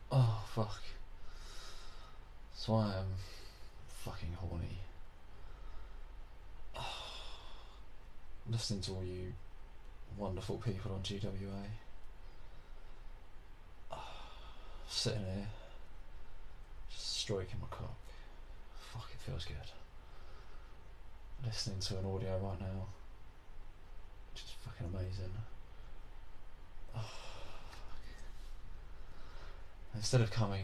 Oh, fuck. So I am fucking horny. Listening to all you wonderful people on GWA. Sitting here, just stroking my cock. Fuck, it feels good. Listening to an audio right now. Just fucking amazing. Oh, instead of coming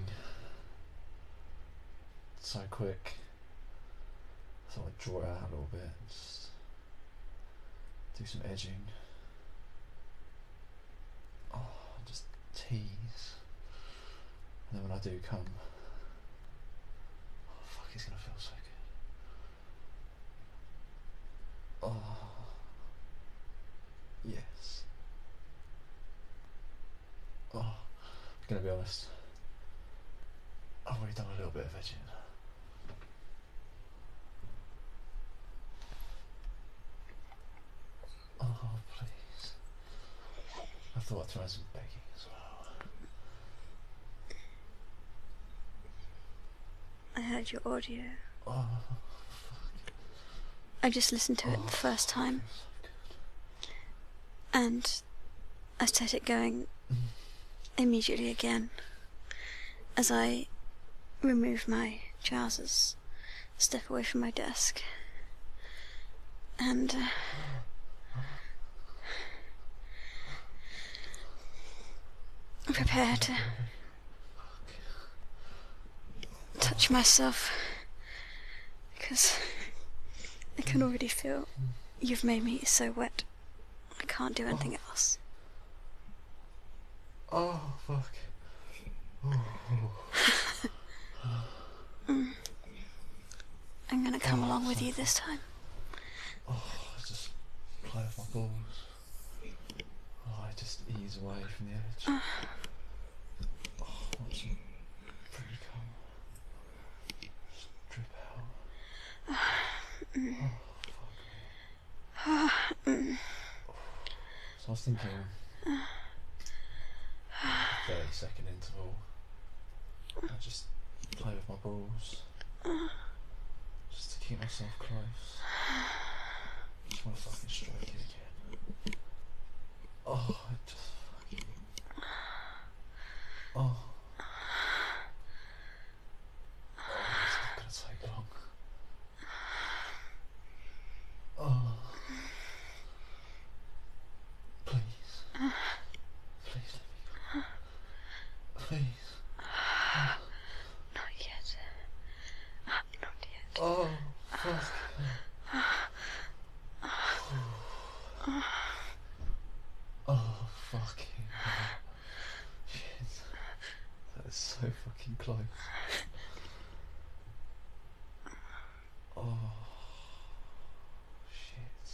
so quick, I thought I'd draw it out a little bit and just do some edging. Oh, just tease. And then when I do come, oh fuck, it's gonna feel so good. Oh, yes. Oh, I'm gonna be honest, I've already done a little bit of edging. Oh, please. I thought I'd try some begging as well. I heard your audio. Oh, I just listened to it the first time, and I set it going immediately again as I remove my trousers, step away from my desk, and prepare to touch myself, because I can already feel you've made me so wet I can't do anything else. oh fuck. Oh. I'm gonna come along with you this time. Oh, I just play with my balls. Oh, I just ease away from the edge. Oh, watch them pretty come. Just drip out. Oh, fuck me. So I was thinking 30-second interval. I just play with my balls. Just to keep myself close. Just want to fucking stroke it again. Oh, I just fucking... Oh. Oh, it's not gonna take long. Oh. Please. Please let me go. Please. Not yet. Not yet. Oh, fuck. Oh, fucking hell. Shit. That is so fucking close. Oh, shit.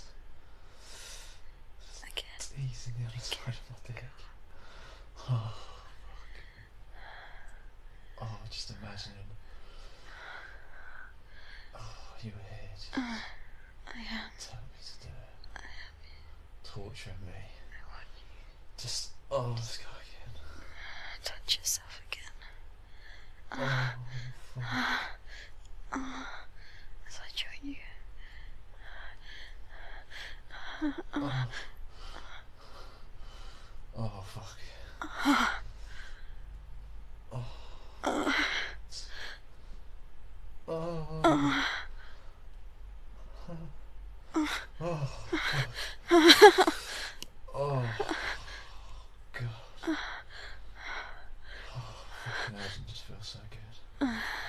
Again. Easing the other side of my dick. Oh, fuck. Oh, just imagining. Oh, you were here just I am. telling me to do it. I am. Torturing me. I want you. Just, oh, let's go again. Touch yourself again. Oh, fuck. As I join you. Oh. Oh, fuck. Oh. Oh. Oh, fuck. Oh, God. Oh, fucking hell, it just feels so good.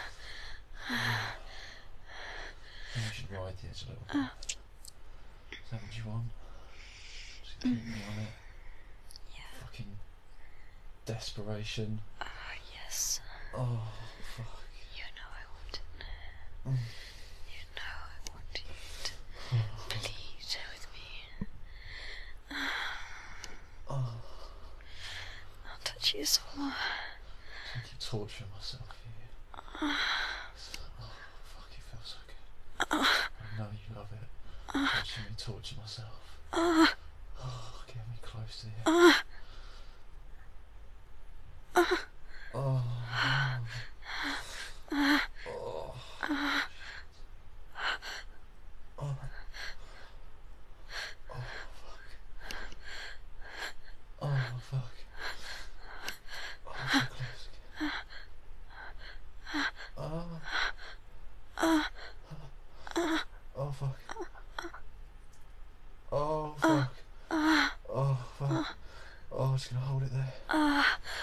Maybe I should ride the edge a little bit. Is that what you want? Just keep me on it. Yeah. Fucking desperation. Yes. Oh, fuck. You know I want it. You know I want you to plead with me. Oh, I'll touch you some more. I keep torturing myself here. Oh, fuck, it feels so good. I know you love it. Watching me torture myself. Oh, get me close to the edge. Oh.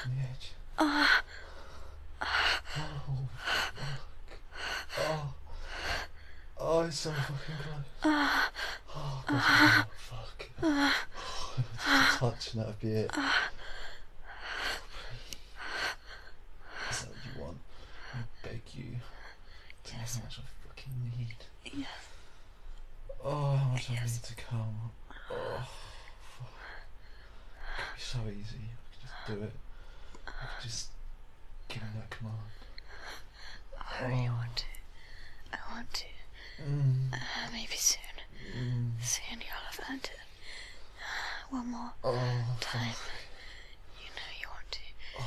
on the edge. Oh, it's so fucking close. Oh, God, oh, fuck. Just a touch and that'd be it. Is that what you want? I beg you. Tell me how much I fucking need. Yes. Oh, how much I need to come. Oh, fuck. It could be so easy. I could just do it. I could just give him that command. I really want to. I want to. Maybe soon. Soon you'll have earned it. One more time. Fuck. You know you want to.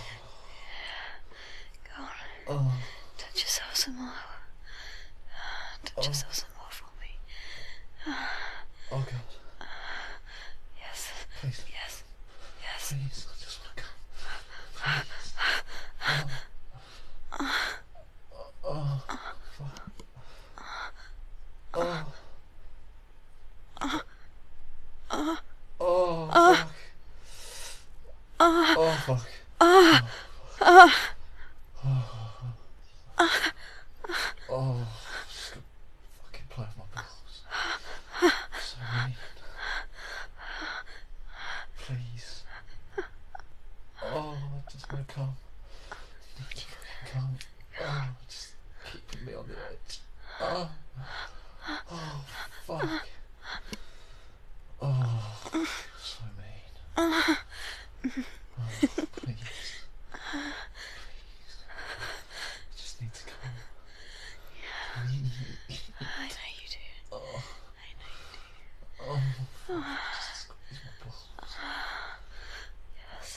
Go on. Touch yourself some more. Touch yourself some more for me. Oh, God. Yes. Please. Yes. Yes. Please, I just want to come. Please. Fuck. Fuck. Just gonna fucking play with my balls. So mean. Please. I just want to come. Need to fucking come. Just keeping me on the edge. Fuck. So mean. Please. Please. I just need to come. I know you do. I know you do. Just squeeze my balls. Yes.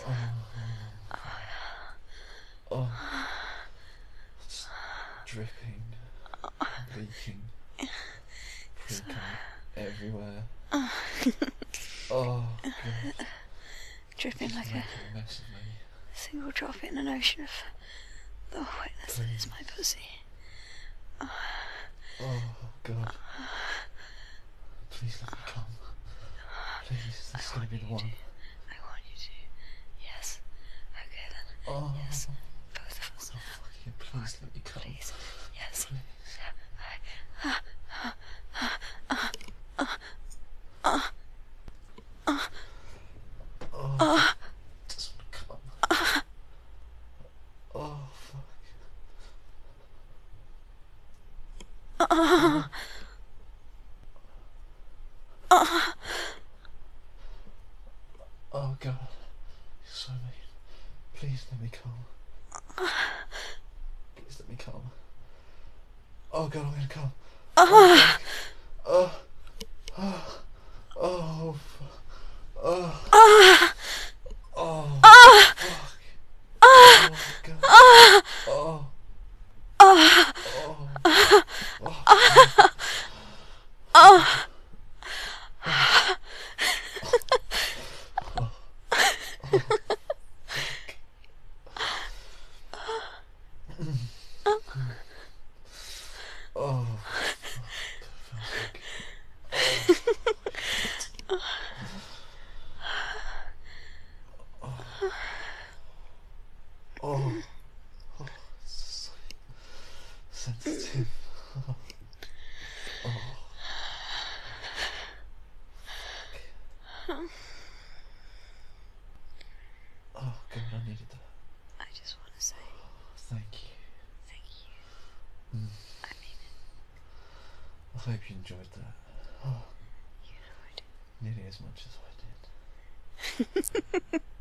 Just dripping, leaking, pre-cum everywhere. God. Dripping Just like making a a mess of me. single drop in an ocean of the wetness that is my pussy. God. Please let me come. Please, this is going to be the one. I want you to. Yes. Okay then. Yes. Both of us. Fucking please let me come. Please. Yes. Please. Just want to come. Fuck. Oh, God. You're so mean. Please let me come. Please let me come. Oh, God, I'm going to come. Fuck. It's so sensitive. God, I needed that. I just want to say Thank you. thank you. I mean it. I hope you enjoyed that. You know I do. Nearly as much as I did.